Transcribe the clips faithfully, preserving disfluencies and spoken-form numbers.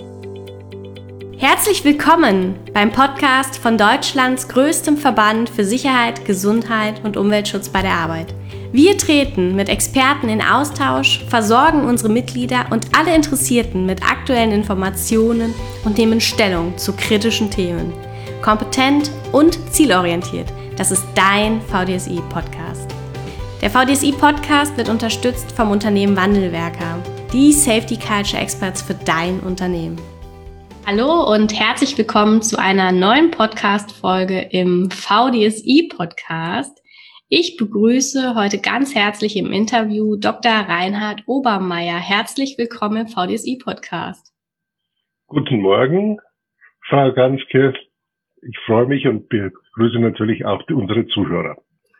Herzlich willkommen beim Podcast von Deutschlands größtem Verband für Sicherheit, Gesundheit und Umweltschutz bei der Arbeit. Wir treten mit Experten in Austausch, versorgen unsere Mitglieder und alle Interessierten mit aktuellen Informationen und nehmen Stellung zu kritischen Themen. Kompetent und zielorientiert, das ist dein V D S I-Podcast. Der V D S I-Podcast wird unterstützt vom Unternehmen Wandelwerker, die Safety Culture Experts für dein Unternehmen. Hallo und herzlich willkommen zu einer neuen Podcast-Folge im V D S I-Podcast. Ich begrüße heute ganz herzlich im Interview Doktor Reinhard Obermeier. Herzlich willkommen im V D S I-Podcast. Guten Morgen, Frau Ganske. Ich freue mich und begrüße natürlich auch unsere Zuhörer.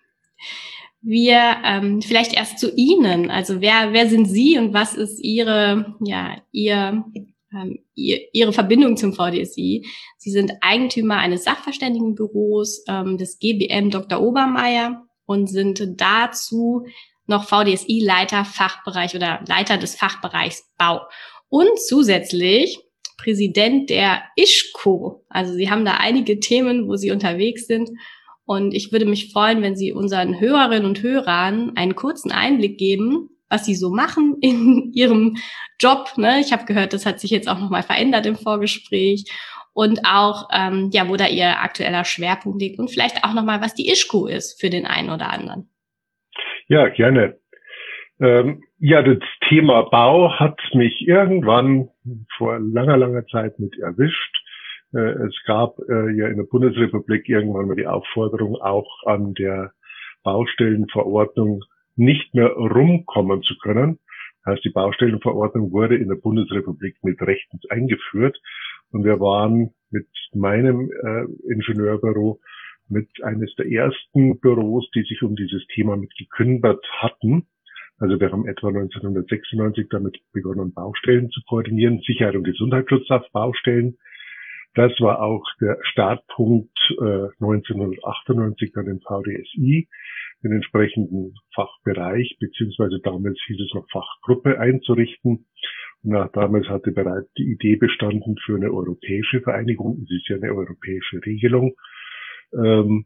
Wir ähm, vielleicht erst zu Ihnen. Also wer wer sind Sie und was ist Ihre ja Ihr ähm, ihr, Ihre Verbindung zum V D S I? Sie sind Eigentümer eines Sachverständigenbüros ähm, des G B M Doktor Obermeier und sind dazu noch V D S I-Leiter Fachbereich oder Leiter des Fachbereichs Bau und zusätzlich Präsident der I S C O. Also Sie haben da einige Themen, wo Sie unterwegs sind. Und ich würde mich freuen, wenn Sie unseren Hörerinnen und Hörern einen kurzen Einblick geben, was Sie so machen in Ihrem Job. Ne? Ich habe gehört, das hat sich jetzt auch nochmal verändert im Vorgespräch. Und auch, ähm, ja, wo da Ihr aktueller Schwerpunkt liegt. Und vielleicht auch nochmal, was die I S C O ist für den einen oder anderen. Ja, gerne. Ähm, ja, das Thema Bau hat mich irgendwann vor langer, langer Zeit mit erwischt. Es gab äh, ja in der Bundesrepublik irgendwann mal die Aufforderung, auch an der Baustellenverordnung nicht mehr rumkommen zu können. Das heißt, die Baustellenverordnung wurde in der Bundesrepublik mit rechtens eingeführt und wir waren mit meinem äh, Ingenieurbüro mit eines der ersten Büros, die sich um dieses Thema mit gekümmert hatten. Also wir haben etwa neunzehnhundertsechsundneunzig damit begonnen, Baustellen zu koordinieren, Sicherheit und Gesundheitsschutz auf Baustellen. Das war auch der Startpunkt äh, neunzehnhundertachtundneunzig dann im V D S I, den entsprechenden Fachbereich, beziehungsweise damals hieß es noch Fachgruppe einzurichten. Und nach damals hatte bereits die Idee bestanden für eine europäische Vereinigung. Es ist ja eine europäische Regelung. Ähm,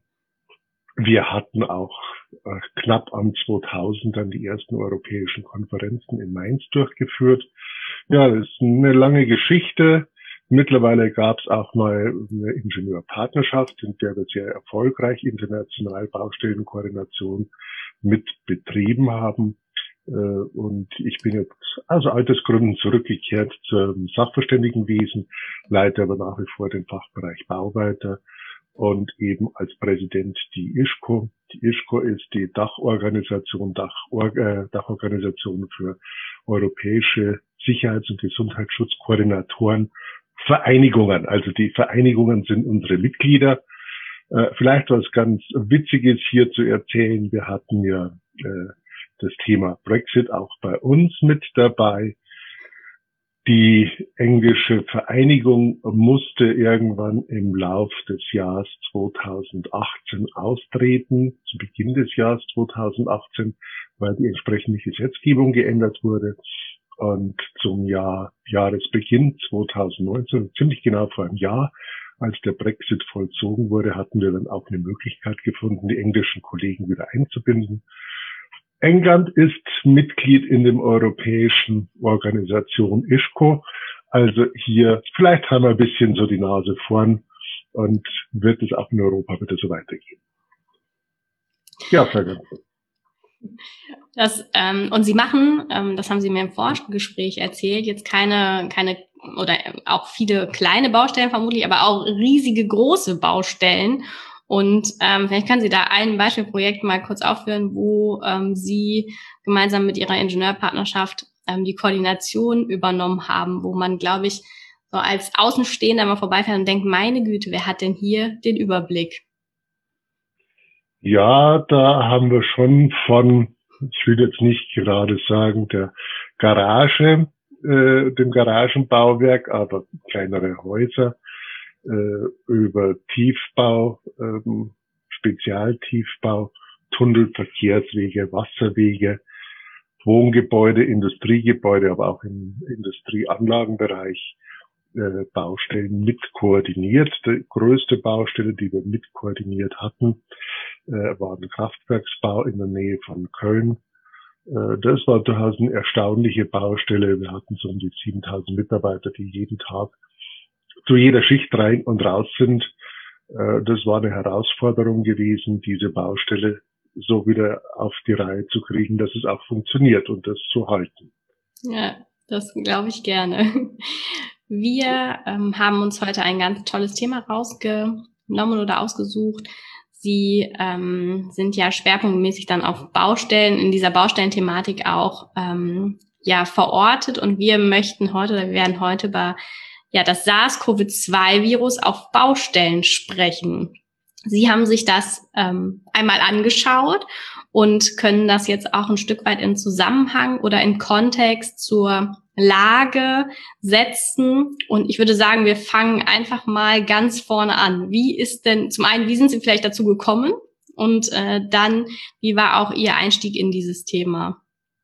wir hatten auch äh, knapp am zweitausend dann die ersten europäischen Konferenzen in Mainz durchgeführt. Ja, das ist eine lange Geschichte. Mittlerweile gab es auch mal eine Ingenieurpartnerschaft, in der wir sehr erfolgreich international Baustellenkoordination mit betrieben haben. Und ich bin jetzt aus Altersgründen zurückgekehrt zum Sachverständigenwesen, leite aber nach wie vor den Fachbereich Bau weiter und eben als Präsident die I S C O. Die I S C O ist die Dachorganisation, Dach, äh, Dachorganisation für europäische Sicherheits- und Gesundheitsschutzkoordinatoren. Vereinigungen, also die Vereinigungen sind unsere Mitglieder. Äh, vielleicht was ganz Witziges hier zu erzählen. Wir hatten ja äh, das Thema Brexit auch bei uns mit dabei. Die englische Vereinigung musste irgendwann im Lauf des Jahres zweitausendachtzehn austreten, zu Beginn des Jahres zweitausendachtzehn, weil die entsprechende Gesetzgebung geändert wurde. Und zum Jahr, Jahresbeginn zweitausendneunzehn, ziemlich genau vor einem Jahr, als der Brexit vollzogen wurde, hatten wir dann auch eine Möglichkeit gefunden, die englischen Kollegen wieder einzubinden. England ist Mitglied in der europäischen Organisation I S C O. Also hier, vielleicht haben wir ein bisschen so die Nase vorn und wird es auch in Europa wieder so weitergehen. Ja, Frau Ganske. Das, ähm, und Sie machen, ähm, das haben Sie mir im Vorgespräch erzählt, jetzt keine, keine oder auch viele kleine Baustellen vermutlich, aber auch riesige große Baustellen. Und ähm, vielleicht können Sie da ein Beispielprojekt mal kurz aufführen, wo ähm, Sie gemeinsam mit Ihrer Ingenieurpartnerschaft ähm, die Koordination übernommen haben, wo man, glaube ich, so als Außenstehender mal vorbeifährt und denkt, meine Güte, wer hat denn hier den Überblick? Ja, da haben wir schon von, ich will jetzt nicht gerade sagen, der Garage, äh, dem Garagenbauwerk, aber kleinere Häuser, äh, über Tiefbau, ähm, Spezialtiefbau, Tunnel, Verkehrswege, Wasserwege, Wohngebäude, Industriegebäude, aber auch im Industrieanlagenbereich äh, Baustellen mit koordiniert. Die größte Baustelle, die wir mit koordiniert hatten, äh, war ein Kraftwerksbau in der Nähe von Köln. Äh, das war durchaus eine erstaunliche Baustelle. Wir hatten so um die siebentausend Mitarbeiter, die jeden Tag zu jeder Schicht rein und raus sind. Äh, das war eine Herausforderung gewesen, diese Baustelle so wieder auf die Reihe zu kriegen, dass es auch funktioniert und das zu halten. Ja, das glaube ich gerne. Wir ähm, haben uns heute ein ganz tolles Thema rausgenommen oder ausgesucht. Sie ähm, sind ja schwerpunktmäßig dann auf Baustellen, in dieser Baustellenthematik auch ähm, ja verortet, und wir möchten heute, oder wir werden heute über ja das SARS-CoV zwei Virus auf Baustellen sprechen. Sie haben sich das ähm, einmal angeschaut und können das jetzt auch ein Stück weit in Zusammenhang oder in Kontext zur Lage setzen. Und ich würde sagen, wir fangen einfach mal ganz vorne an. Wie ist denn, zum einen, wie sind Sie vielleicht dazu gekommen? Und äh, dann, wie war auch Ihr Einstieg in dieses Thema?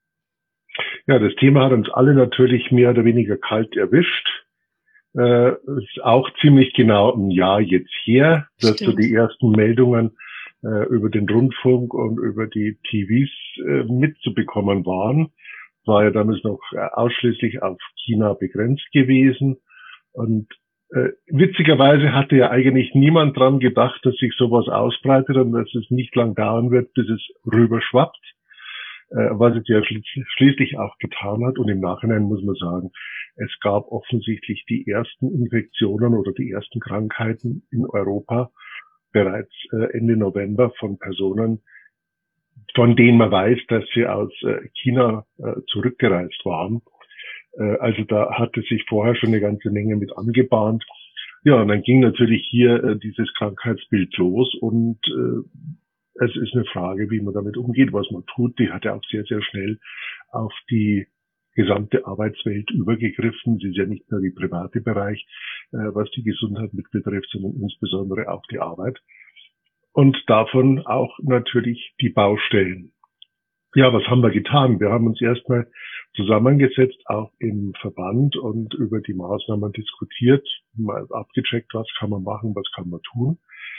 Ja, das Thema hat uns alle natürlich mehr oder weniger kalt erwischt. Äh, ist auch ziemlich genau ein Jahr jetzt her, dass so die ersten Meldungen äh, über den Rundfunk und über die T Vs äh, mitzubekommen waren. War ja damals noch äh, ausschließlich auf China begrenzt gewesen. Und äh, witzigerweise hatte ja eigentlich niemand dran gedacht, dass sich sowas ausbreitet und dass es nicht lang dauern wird, bis es rüberschwappt. Was es ja schließlich auch getan hat. Und im Nachhinein muss man sagen, es gab offensichtlich die ersten Infektionen oder die ersten Krankheiten in Europa bereits Ende November von Personen, von denen man weiß, dass sie aus China zurückgereist waren. Also da hatte sich vorher schon eine ganze Menge mit angebahnt. Ja, und dann ging natürlich hier dieses Krankheitsbild los, und es ist eine Frage, wie man damit umgeht, was man tut. Die hat ja auch sehr, sehr schnell auf die gesamte Arbeitswelt übergegriffen. Sie ist ja nicht nur der private Bereich, was die Gesundheit mit betrifft, sondern insbesondere auch die Arbeit. Und davon auch natürlich die Baustellen. Ja, was haben wir getan? Wir haben uns erstmal zusammengesetzt, auch im Verband, und über die Maßnahmen diskutiert, mal abgecheckt, was kann man machen, was kann man tun.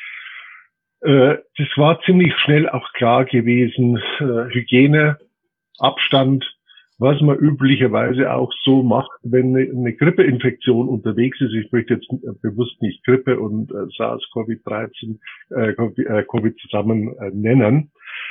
Das war ziemlich schnell auch klar gewesen, Hygiene, Abstand, was man üblicherweise auch so macht, wenn eine Grippeinfektion unterwegs ist. Ich möchte jetzt bewusst nicht Grippe und SARS-CoV dreizehn, äh, Covid zusammen nennen,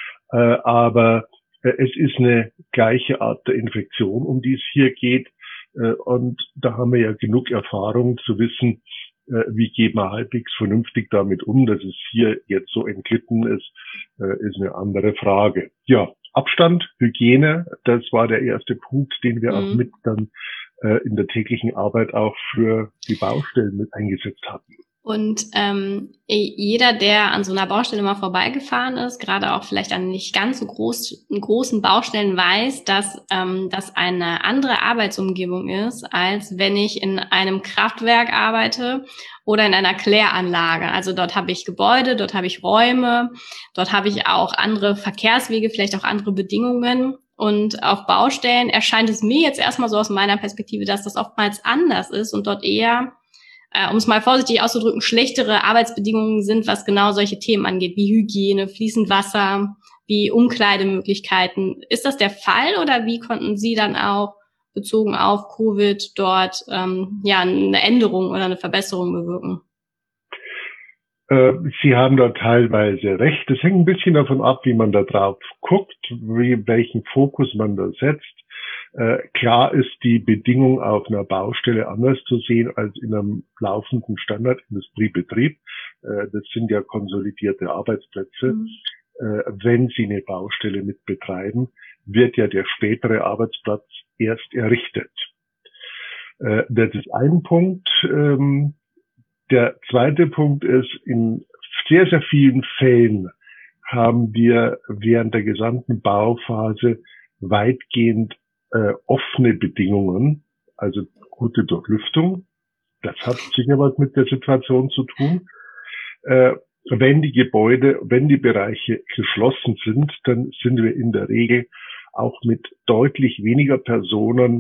aber es ist eine gleiche Art der Infektion, um die es hier geht, und da haben wir ja genug Erfahrung zu wissen, wie geht man halbwegs vernünftig damit um. Dass es hier jetzt so entglitten ist, ist eine andere Frage. Ja, Abstand, Hygiene, das war der erste Punkt, den wir mhm. auch mit dann in der täglichen Arbeit auch für die Baustellen mit eingesetzt hatten. Und ähm, jeder, der an so einer Baustelle mal vorbeigefahren ist, gerade auch vielleicht an nicht ganz so groß, großen Baustellen, weiß, dass ähm, das eine andere Arbeitsumgebung ist, als wenn ich in einem Kraftwerk arbeite oder in einer Kläranlage. Also dort habe ich Gebäude, dort habe ich Räume, dort habe ich auch andere Verkehrswege, vielleicht auch andere Bedingungen. Und auf Baustellen erscheint es mir jetzt erstmal so aus meiner Perspektive, dass das oftmals anders ist und dort eher, Äh, um es mal vorsichtig auszudrücken, schlechtere Arbeitsbedingungen sind, was genau solche Themen angeht, wie Hygiene, fließend Wasser, wie Umkleidemöglichkeiten. Ist das der Fall, oder wie konnten Sie dann auch bezogen auf Covid dort ähm, ja eine Änderung oder eine Verbesserung bewirken? Äh, Sie haben da teilweise recht. Es hängt ein bisschen davon ab, wie man da drauf guckt, wie, welchen Fokus man da setzt. Äh, klar ist die Bedingung auf einer Baustelle anders zu sehen als in einem laufenden Standardindustriebetrieb. Äh, das sind ja konsolidierte Arbeitsplätze. Mhm. Äh, wenn Sie eine Baustelle mit betreiben, wird ja der spätere Arbeitsplatz erst errichtet. Äh, das ist ein Punkt. Ähm, der zweite Punkt ist, in sehr, sehr vielen Fällen haben wir während der gesamten Bauphase weitgehend Äh, offene Bedingungen, also gute Durchlüftung. Das hat sicher was mit der Situation zu tun. Äh, wenn die Gebäude, wenn die Bereiche geschlossen sind, dann sind wir in der Regel auch mit deutlich weniger Personen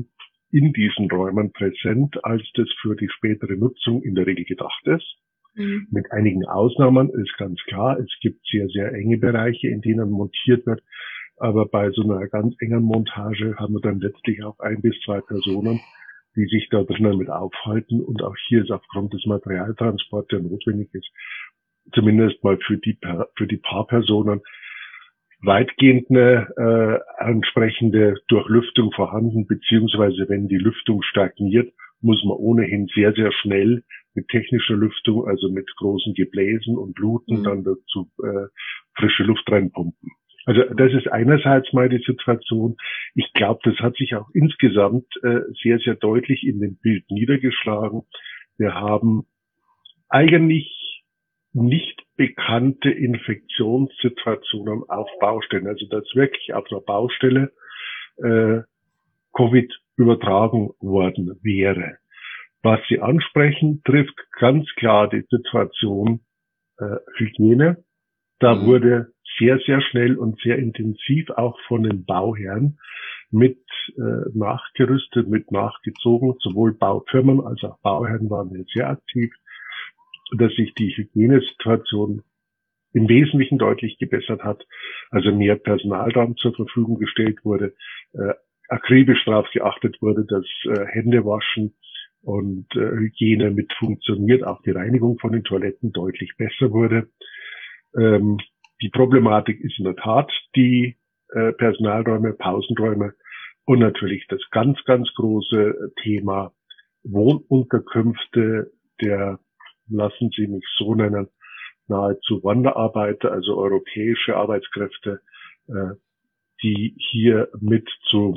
in diesen Räumen präsent, als das für die spätere Nutzung in der Regel gedacht ist. Mhm. Mit einigen Ausnahmen ist ganz klar, es gibt sehr, sehr enge Bereiche, in denen montiert wird. Aber bei so einer ganz engen Montage haben wir dann letztlich auch ein bis zwei Personen, die sich da drinnen mit aufhalten. Und auch hier ist aufgrund des Materialtransports, der notwendig ist, zumindest mal für die, für die paar Personen, weitgehend eine äh, entsprechende Durchlüftung vorhanden, beziehungsweise wenn die Lüftung stagniert, muss man ohnehin sehr, sehr schnell mit technischer Lüftung, also mit großen Gebläsen und Luten, mhm. dann dazu äh, frische Luft reinpumpen. Also das ist einerseits mal die Situation. Ich glaube, das hat sich auch insgesamt äh, sehr, sehr deutlich in dem Bild niedergeschlagen. Wir haben eigentlich nicht bekannte Infektionssituationen auf Baustellen. Also dass wirklich auf einer Baustelle äh, Covid übertragen worden wäre. Was Sie ansprechen, trifft ganz klar die Situation äh, Hygiene. Da mhm. wurde sehr, sehr schnell und sehr intensiv auch von den Bauherren mit äh, nachgerüstet, mit nachgezogen. Sowohl Baufirmen als auch Bauherren waren hier sehr aktiv, dass sich die Hygienesituation im Wesentlichen deutlich gebessert hat. Also mehr Personal dann zur Verfügung gestellt wurde, äh, akribisch darauf geachtet wurde, dass äh, Händewaschen und äh, Hygiene mit funktioniert, auch die Reinigung von den Toiletten deutlich besser wurde. Ähm, die Problematik ist in der Tat die äh, Personalräume, Pausenräume und natürlich das ganz, ganz große Thema Wohnunterkünfte der, lassen Sie mich so nennen, nahezu Wanderarbeiter, also europäische Arbeitskräfte, äh, die hier mit zu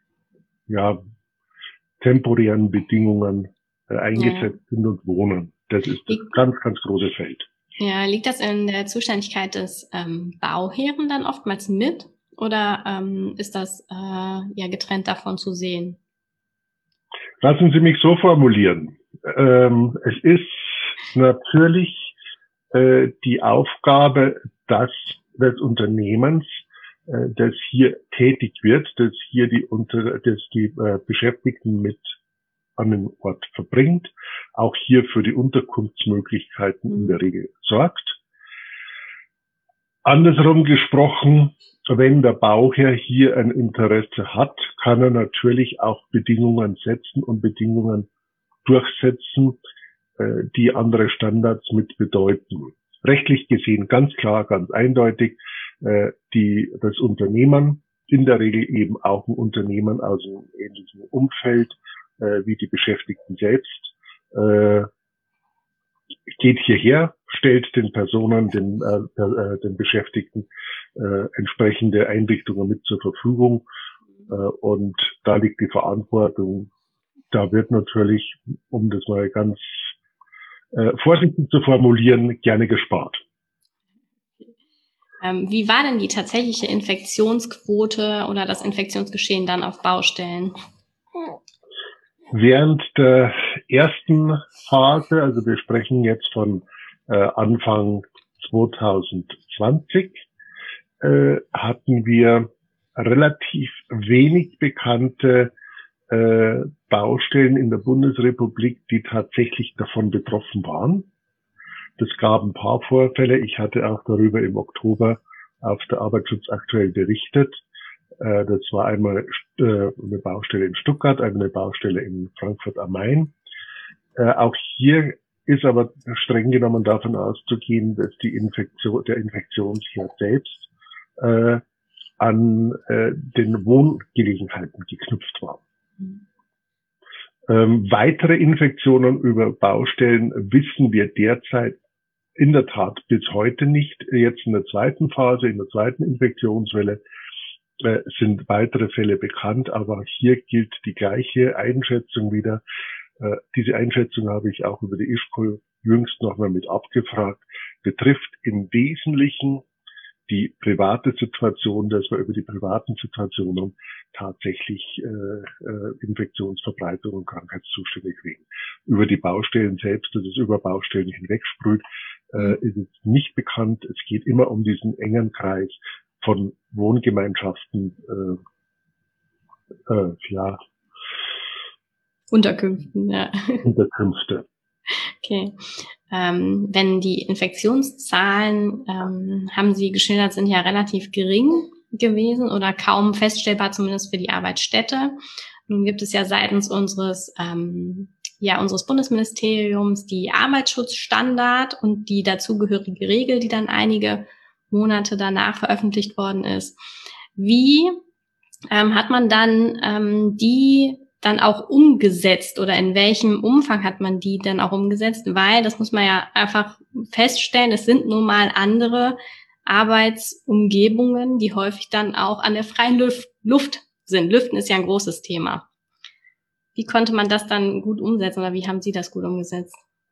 ja temporären Bedingungen äh, eingesetzt ja. sind und wohnen. Das ist das ganz, ganz große Feld. Ja, liegt das in der Zuständigkeit des ähm, Bauherren dann oftmals mit oder ähm, ist das äh, ja getrennt davon zu sehen? Lassen Sie mich so formulieren. Ähm, es ist natürlich äh, die Aufgabe des, des Unternehmens, äh, das hier tätig wird, das hier die unter, das die äh, Beschäftigten mit an den Ort verbringt, auch hier für die Unterkunftsmöglichkeiten mhm. in der Regel sorgt. Andersrum gesprochen, wenn der Bauherr hier ein Interesse hat, kann er natürlich auch Bedingungen setzen und Bedingungen durchsetzen, äh, die andere Standards mit bedeuten. Rechtlich gesehen ganz klar, ganz eindeutig, äh, die, das Unternehmen, in der Regel eben auch ein Unternehmen aus einem ähnlichen Umfeld, wie die Beschäftigten selbst, äh, geht hierher, stellt den Personen, den, äh, äh, den Beschäftigten äh, entsprechende Einrichtungen mit zur Verfügung äh, und da liegt die Verantwortung. Da wird natürlich, um das mal ganz äh, vorsichtig zu formulieren, gerne gespart. Ähm, wie war denn die tatsächliche Infektionsquote oder das Infektionsgeschehen dann auf Baustellen? Während der ersten Phase, also wir sprechen jetzt von äh, Anfang zwanzig zwanzig, äh, hatten wir relativ wenig bekannte äh, Baustellen in der Bundesrepublik, die tatsächlich davon betroffen waren. Das gab ein paar Vorfälle. Ich hatte auch darüber im Oktober auf der Arbeitsschutz aktuell berichtet. Das war einmal eine Baustelle in Stuttgart, eine Baustelle in Frankfurt am Main. Auch hier ist aber streng genommen davon auszugehen, dass die Infektion, der Infektionsherd selbst äh, an äh, den Wohngelegenheiten geknüpft war. Mhm. Ähm, weitere Infektionen über Baustellen wissen wir derzeit in der Tat bis heute nicht. Jetzt in der zweiten Phase, in der zweiten Infektionswelle, Äh, sind weitere Fälle bekannt, aber hier gilt die gleiche Einschätzung wieder. Äh, diese Einschätzung habe ich auch über die ISPOL jüngst nochmal mit abgefragt, betrifft im Wesentlichen die private Situation, dass wir über die privaten Situationen tatsächlich äh, äh, Infektionsverbreitung und Krankheitszustände kriegen. Über die Baustellen selbst, dass es über Baustellen hinwegsprüht, äh, ist es nicht bekannt. Es geht immer um diesen engen Kreis von Wohngemeinschaften, äh, äh, ja, Unterkünften, ja. Unterkünfte. Okay. Ähm, wenn die Infektionszahlen, ähm, haben Sie geschildert, sind ja relativ gering gewesen oder kaum feststellbar, zumindest für die Arbeitsstätte. Nun gibt es ja seitens unseres, ähm, ja, unseres Bundesministeriums die Arbeitsschutzstandard und die dazugehörige Regel, die dann einige Monate danach veröffentlicht worden ist. Wie ähm, hat man dann ähm, die dann auch umgesetzt oder in welchem Umfang hat man die dann auch umgesetzt? Weil, das muss man ja einfach feststellen, es sind nun mal andere Arbeitsumgebungen, die häufig dann auch an der freien Luft, Luft sind. Lüften ist ja ein großes Thema. Wie konnte man das dann gut umsetzen oder wie haben Sie das gut umgesetzt?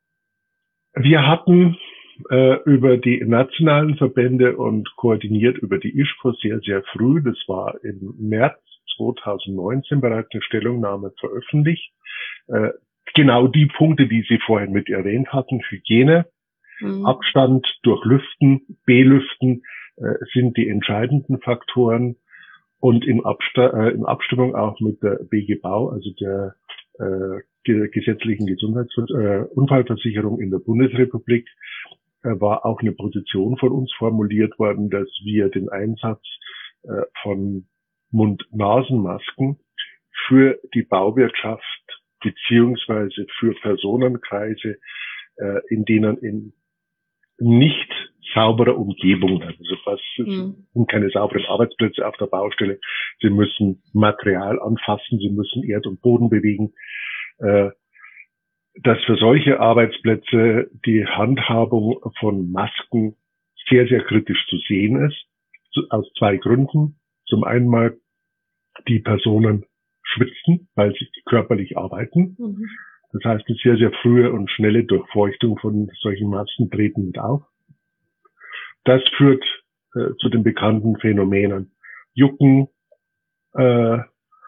Wir hatten äh, über die nationalen Verbände und koordiniert über die I S P O sehr, sehr früh, das war im März zweitausendneunzehn, bereits eine Stellungnahme veröffentlicht. Äh, genau die Punkte, die Sie vorhin mit erwähnt hatten, Hygiene, mhm. Abstand durch Lüften, Belüften äh, sind die entscheidenden Faktoren und in, Absta- äh, in Abstimmung auch mit der B G Bau, also der äh, gesetzlichen Gesundheitsunfallversicherung äh, in der Bundesrepublik, äh, war auch eine Position von uns formuliert worden, dass wir den Einsatz äh, von Mund-Nasen-Masken für die Bauwirtschaft beziehungsweise für Personenkreise, äh, in denen in nicht sauberer Umgebung, also was mhm. sind keine sauberen Arbeitsplätze auf der Baustelle. Sie müssen Material anfassen, sie müssen Erd und Boden bewegen. Äh, dass für solche Arbeitsplätze die Handhabung von Masken sehr, sehr kritisch zu sehen ist, aus zwei Gründen. Zum einen mal, die Personen schwitzen, weil sie körperlich arbeiten. Mhm. Das heißt, eine sehr, sehr frühe und schnelle Durchfeuchtung von solchen Masken treten mit auf. Das führt äh, zu den bekannten Phänomenen Jucken, äh,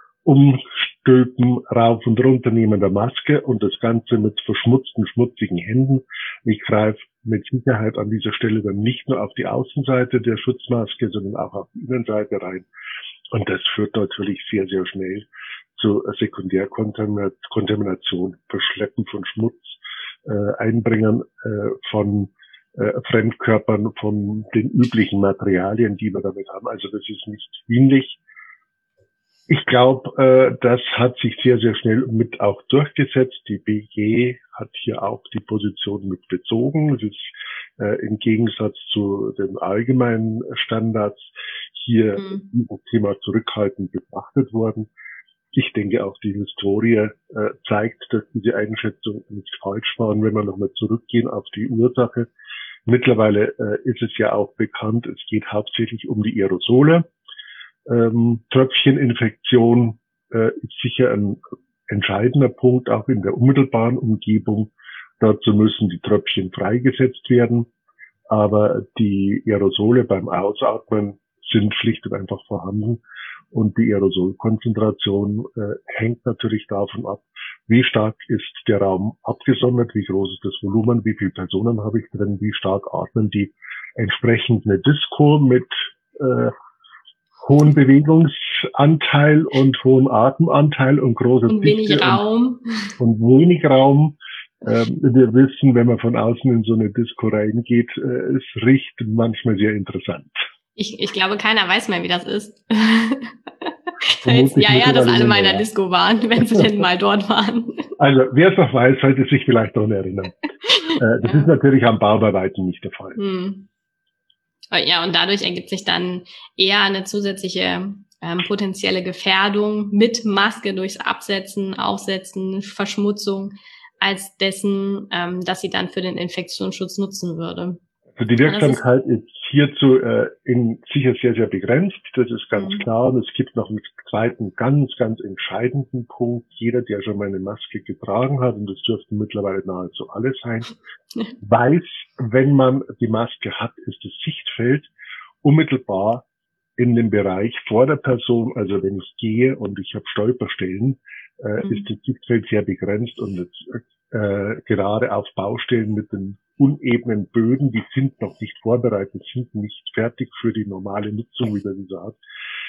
Umstülpen, rauf und runter nehmen der Maske und das Ganze mit verschmutzten, schmutzigen Händen. Ich greife mit Sicherheit an dieser Stelle dann nicht nur auf die Außenseite der Schutzmaske, sondern auch auf die Innenseite rein. Und das führt natürlich sehr, sehr schnell zu Sekundärkontamination, Verschleppen von Schmutz, äh, Einbringen äh, von äh, Fremdkörpern, von den üblichen Materialien, die wir damit haben. Also das ist nicht dienlich. Ich glaube, äh, das hat sich sehr, sehr schnell mit auch durchgesetzt. Die B G hat hier auch die Position mit bezogen. Es ist äh, im Gegensatz zu den allgemeinen Standards hier mhm. dieses Thema zurückhaltend betrachtet worden. Ich denke, auch die Historie äh, zeigt, dass diese Einschätzung nicht falsch war. Und wenn wir nochmal zurückgehen auf die Ursache, mittlerweile äh, ist es ja auch bekannt, es geht hauptsächlich um die Aerosole. Ähm, Tröpfcheninfektion äh, ist sicher ein entscheidender Punkt, auch in der unmittelbaren Umgebung. Dazu müssen die Tröpfchen freigesetzt werden, aber die Aerosole beim Ausatmen sind schlicht und einfach vorhanden und die Aerosolkonzentration äh, hängt natürlich davon ab, wie stark ist der Raum abgesondert, wie groß ist das Volumen, wie viele Personen habe ich drin, wie stark atmen die. Entsprechend eine Disco mit äh, hohen Bewegungsanteil und hohen Atemanteil und großer und wenig Dichte Raum und, und wenig Raum. Ähm, wir wissen, wenn man von außen in so eine Disco reingeht, äh, es riecht manchmal sehr interessant. Ich, ich glaube, keiner weiß mehr, wie das ist. Jetzt, ja, ja, dass alle mal in der Disco waren, wenn sie denn mal dort waren. Also, wer es noch weiß, sollte sich vielleicht daran erinnern. Äh, das ja. ist natürlich am Bau bei weitem nicht der Fall. Hm. Ja, und dadurch ergibt sich dann eher eine zusätzliche ähm, potenzielle Gefährdung mit Maske durchs Absetzen, Aufsetzen, Verschmutzung, als dessen, ähm, dass sie dann für den Infektionsschutz nutzen würde. Also die Wirksamkeit ist, ist hierzu äh, in, sicher sehr, sehr begrenzt, das ist ganz mhm. klar. Und es gibt noch einen zweiten ganz, ganz entscheidenden Punkt. Jeder, der schon mal eine Maske getragen hat, und das dürften mittlerweile nahezu alle sein, weiß, wenn man die Maske hat, ist das Sichtfeld unmittelbar in dem Bereich vor der Person, also wenn ich gehe und ich habe Stolperstellen, äh, mhm. ist das Sichtfeld sehr begrenzt und jetzt, äh, gerade auf Baustellen mit den unebenen Böden, die sind noch nicht vorbereitet, sind nicht fertig für die normale Nutzung, wie man sie sagt,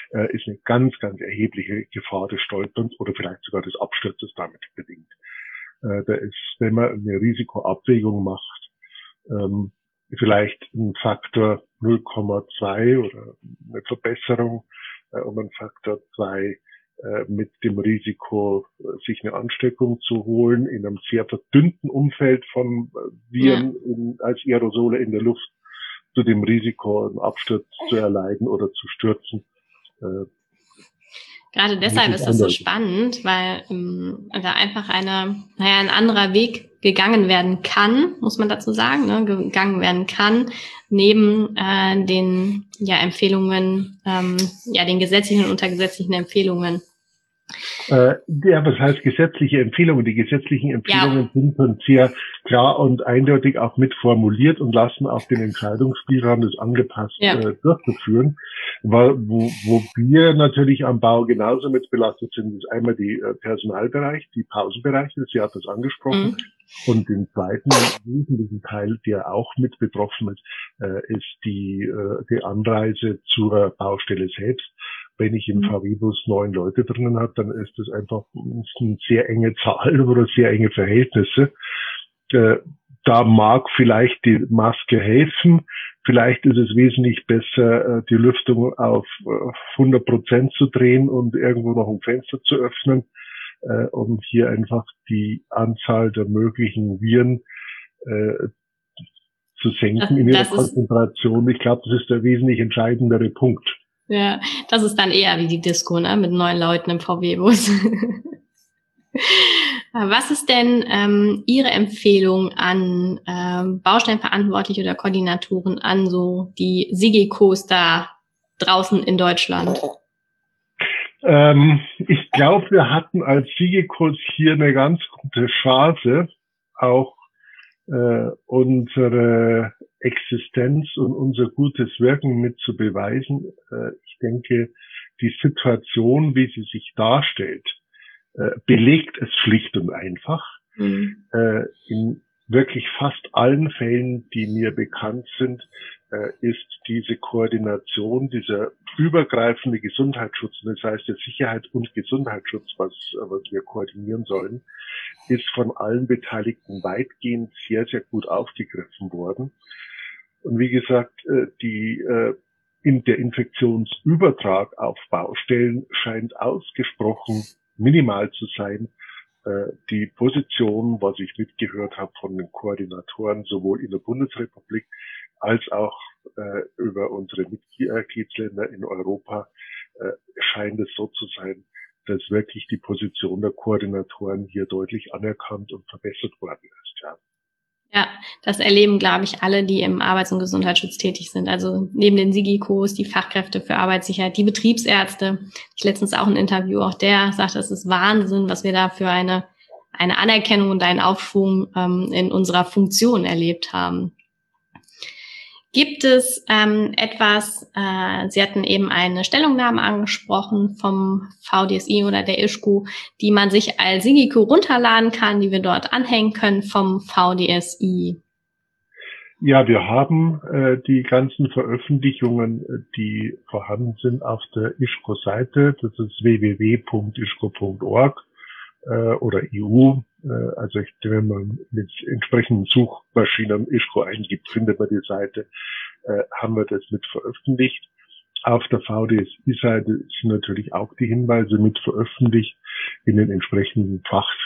äh, ist eine ganz, ganz erhebliche Gefahr des Stolperns oder vielleicht sogar des Absturzes damit bedingt. Äh, da ist, wenn man eine Risikoabwägung macht, ähm, vielleicht ein Faktor null Komma zwei oder eine Verbesserung äh, um einen Faktor zwei äh, mit dem Risiko, äh, sich eine Ansteckung zu holen in einem sehr verdünnten Umfeld von äh, Viren ja. in, als Aerosole in der Luft, zu dem Risiko, einen Absturz zu erleiden oder zu stürzen. Äh, Gerade deshalb ist das so spannend, weil ähm, da einfach eine, naja, ein anderer Weg gegangen werden kann, muss man dazu sagen, ne, gegangen werden kann, neben äh, den ja Empfehlungen, ähm, ja den gesetzlichen und untergesetzlichen Empfehlungen. Äh, ja, was heißt gesetzliche Empfehlungen? Die gesetzlichen Empfehlungen ja. sind schon sehr klar und eindeutig auch mit formuliert und lassen auch den Entscheidungsspielraum, das angepasst ja. äh, durchzuführen. Weil, wo, wo wir natürlich am Bau genauso mit belastet sind, ist einmal die äh, Personalbereich, die Pausenbereiche, Sie hat das angesprochen. Mhm. Und den zweiten wesentlichen Teil, der auch mit betroffen ist, äh, ist die, äh, die Anreise zur Baustelle selbst. Wenn ich im V W-Bus neun Leute drinnen habe, dann ist das einfach eine sehr enge Zahl oder sehr enge Verhältnisse. Äh, da mag vielleicht die Maske helfen. Vielleicht ist es wesentlich besser, äh, die Lüftung auf äh, hundert Prozent zu drehen und irgendwo noch ein Fenster zu öffnen, äh, um hier einfach die Anzahl der möglichen Viren äh, zu senken das, in ihrer Konzentration. Ich glaube, das ist der wesentlich entscheidendere Punkt. Ja, das ist dann eher wie die Disco, ne, mit neun Leuten im V W-Bus. Was ist denn ähm, Ihre Empfehlung an ähm, Baustellenverantwortliche oder Koordinatoren an so die SIGECOs da draußen in Deutschland? Ähm, ich glaube, wir hatten als SIGECOs hier eine ganz gute Chance, auch äh, unsere Existenz und unser gutes Wirken mit zu beweisen. Äh, ich denke, die Situation, wie sie sich darstellt, äh, belegt es schlicht und einfach. Mhm. Äh, in wirklich fast allen Fällen, die mir bekannt sind, äh, ist diese Koordination, dieser übergreifende Gesundheitsschutz, das heißt der Sicherheit und Gesundheitsschutz, was, was wir koordinieren sollen, ist von allen Beteiligten weitgehend sehr, sehr gut aufgegriffen worden. Und wie gesagt, die, in der Infektionsübertrag auf Baustellen scheint ausgesprochen minimal zu sein. Die Position, was ich mitgehört habe von den Koordinatoren, sowohl in der Bundesrepublik als auch über unsere Mitgliedsländer in Europa, scheint es so zu sein, dass wirklich die Position der Koordinatoren hier deutlich anerkannt und verbessert worden ist. Ja, ja das erleben, glaube ich, alle, die im Arbeits- und Gesundheitsschutz tätig sind. Also neben den SIGECOs, die Fachkräfte für Arbeitssicherheit, die Betriebsärzte. Ich letztens auch ein Interview, auch der sagt, es ist Wahnsinn, was wir da für eine eine Anerkennung und einen Aufschwung ähm, in unserer Funktion erlebt haben. Gibt es ähm, etwas, äh, Sie hatten eben eine Stellungnahme angesprochen vom V D S I oder der ISCO, die man sich als SIGECO runterladen kann, die wir dort anhängen können vom V D S I? Ja, wir haben äh, die ganzen Veröffentlichungen, die vorhanden sind, auf der ISCO-Seite. Das ist w w w punkt isco punkt org äh, oder E U. Äh, also ich, wenn man mit entsprechenden Suchmaschinen ISCO eingibt, findet man die Seite. Äh, haben wir das mit veröffentlicht. Auf der V D S I-Seite sind natürlich auch die Hinweise mit veröffentlicht in den entsprechenden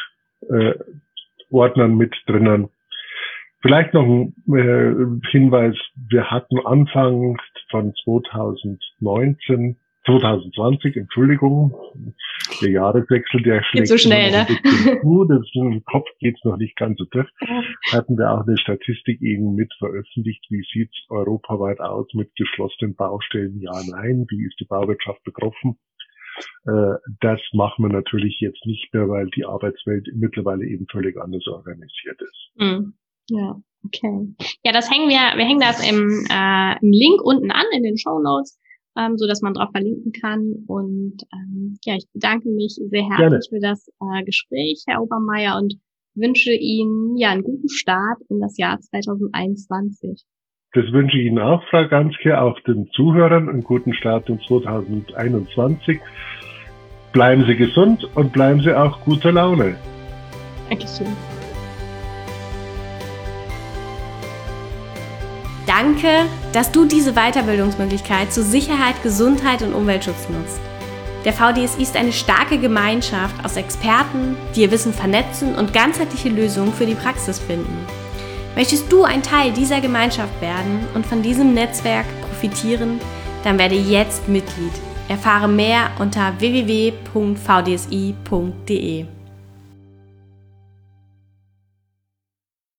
Fachordnern äh, mit drinnen. Vielleicht noch ein äh, Hinweis, wir hatten Anfang von zweitausendneunzehn, zweitausendzwanzig, Entschuldigung, der Jahreswechsel, der schlägt so schnell, noch ein bisschen zu, das im Kopf geht's noch nicht ganz so durch, hatten wir auch eine Statistik eben mit veröffentlicht, wie sieht's europaweit aus mit geschlossenen Baustellen, ja, nein, wie ist die Bauwirtschaft betroffen. Äh, das machen wir natürlich jetzt nicht mehr, weil die Arbeitswelt mittlerweile eben völlig anders organisiert ist. Mhm. Ja, okay. Ja, das hängen wir, wir hängen das im, äh, im Link unten an in den Shownotes, ähm, so dass man drauf verlinken kann. Und ähm, ja, ich bedanke mich sehr herzlich Gerne. für das äh, Gespräch, Herr Obermeier, und wünsche Ihnen ja einen guten Start in das Jahr zwanzig einundzwanzig. Das wünsche ich Ihnen auch, Frau Ganske, auch den Zuhörern einen guten Start in zwanzig einundzwanzig. Bleiben Sie gesund und bleiben Sie auch guter Laune. Dankeschön. Danke, dass du diese Weiterbildungsmöglichkeit zu Sicherheit, Gesundheit und Umweltschutz nutzt. Der V D S I ist eine starke Gemeinschaft aus Experten, die ihr Wissen vernetzen und ganzheitliche Lösungen für die Praxis finden. Möchtest du ein Teil dieser Gemeinschaft werden und von diesem Netzwerk profitieren? Dann werde jetzt Mitglied. Erfahre mehr unter w w w punkt v d s i punkt d e.